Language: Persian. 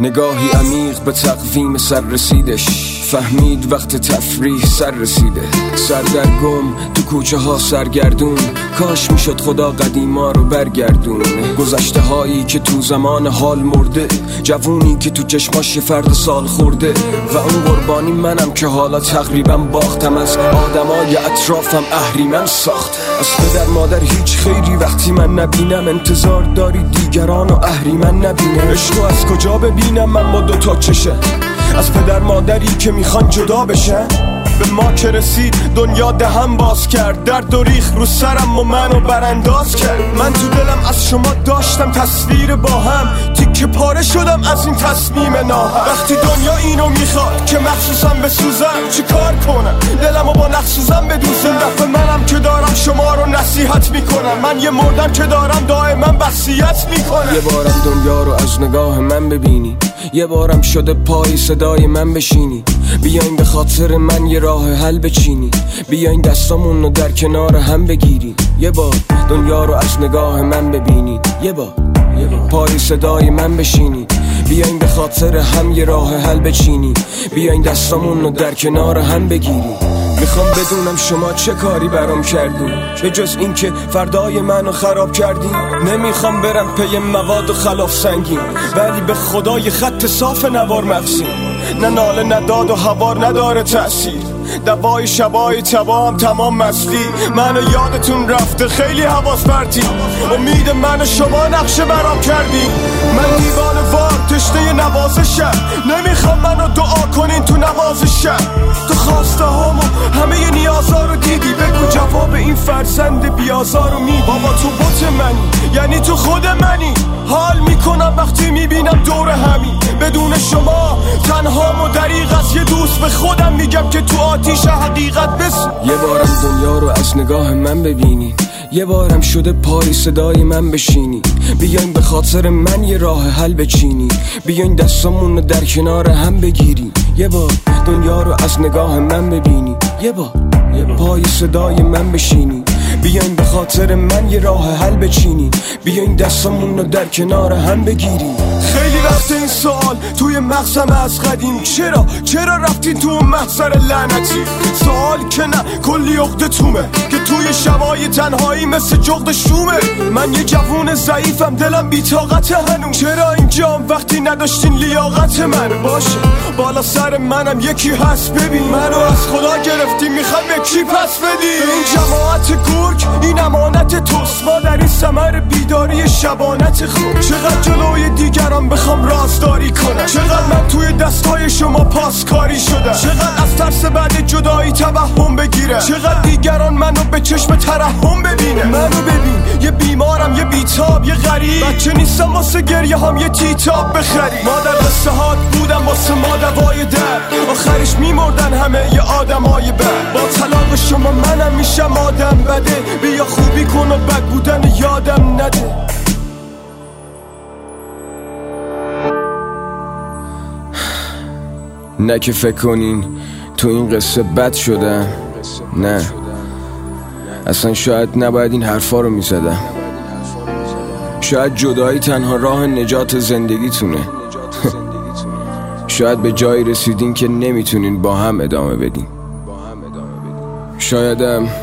نگاهی عمیق به تقویم سر رسیدش، فهمید وقت تفریح سر رسیده. سردرگم تو کوچه ها سرگردون، کاش میشد خدا قدیما رو برگردون. گذشته هایی که تو زمان حال مرده، جوونی که تو چشماش یه فرد سال خورده. و اون قربانی منم که حالا تقریبا باختم، از آدمای اطرافم اهریمن ساخت. از پدر مادر هیچ خیری وقتی من نبینم، انتظار داری دیگران و اهریمن نبینه. عشقو از کجا ببینم من با دوتا چشه، از پدر مادری که میخوان جدا بشن؟ به ما که رسید دنیا دهم باز کرد، درد و ریخ رو سرم و منو برانداز کرد. من تو دلم از شما داشتم تصویر با هم، تیکه پاره شدم از این تصمیم ناهم. وقتی دنیا اینو میخواد که مخصوصم بسوزم، چی کار کنم دلمو با نخسوزم بدوزم؟ دفعه منم که دارم شما رو نصیحت میکنم، من یه مردم که دارم دائما وصیت میکنم. یه بارم دنیا رو از نگاه من ببینی، یه بارم شده پای صدای من بشینی. بیاین به خاطر من یه راه حل بچینی، بیاین دستامون رو در کنار هم بگیری. یه بار دنیا رو از نگاه من ببینی، یه بار پای صدای من بشینی. بیاین به خاطر هم یه راه حل بچینی، بیاین دستامون رو در کنار هم بگیری. میخوام بدونم شما چه کاری برام کردین، به جز این که فردای منو خراب کردین. نمیخوام برم پی مواد و خلاف سنگین، ولی به خدای خط صاف نوار مغزین. نه ناله نداد و هوار نداره تأثیر، دوای شبای تبام تمام مستی. منو یادتون رفته خیلی حواس پرتی، امید من شما نقشه برام کردی. من دیوانه وار تشنه نوازشم، نمیخوام منو دعا کنین تو نوازشم. تو خواسته هامو همه نیازا رو دیدی، بگو جواب این فرزند بیازار رو میدی. بابا تو بوت منی، یعنی تو خود منی. حال میکنم وقتی میبینم دور همین، بدون شما تنهام و دریغ از یه دوست به خودم میگم که تو آتیش حقیقت بس. یه بارم دنیا رو از نگاه من ببینی، یه بارم شده پای صدای من بشینی. بیاین به خاطر من یه راه حل بچینی، بیاین دستامون رو در کنار هم بگیری. یه بار دنیا رو از نگاه من ببینی، یه بار پای صدای من بشینی. بیاین به خاطر من یه راه حل بچینی، بیاین دستامون رو در کنار هم بگیری. خیلی وقت این سوال توی مغزم از قدیم، چرا رفتین تو اون محضر لعنتی؟ سوال که نه کلی عقده تومه که توی شبای تنهایی مثل جغد شومه. من یه جوون ضعیفم، دلم بی‌طاقت هنوز. چرا اینجام وقتی نداشتین لیاقت من؟ باشه بالا سر منم یکی هست، ببین منو از خدا گرفتیم، میخوام یکی پس بدی. این جماعت گرگ این امانت توست، ما در این ثمر بیداری شبانت خود. چقدر جلوی دیگران بخوام رازداری کنم، چقدر من توی دستای شما پاسکاری شدم، چقدر از ترس بعد جدایی توهم بگیره، چقدر دیگران منو به چشم ترحم ببینه. منو ببین یه بیمارم، یه بیتاب، یه غریب، بچه نیستم واسه گریه هم یه تیتاب بخری. ما در قصه هات بودم واسه ما دوای درد، آخرش میمردن همه یه آدمای بد. با طلاق شما منم میشم آدم بده، بیا خوبی کن و بد بودن یادم نده. نه که فکر کنین تو این قصه بد شدم، نه اصلا شاید نباید این حرفا رو میزدم. شاید جدایی تنها راه نجات زندگیتونه. شاید به جایی رسیدین که نمیتونین با هم ادامه بدین. شایدم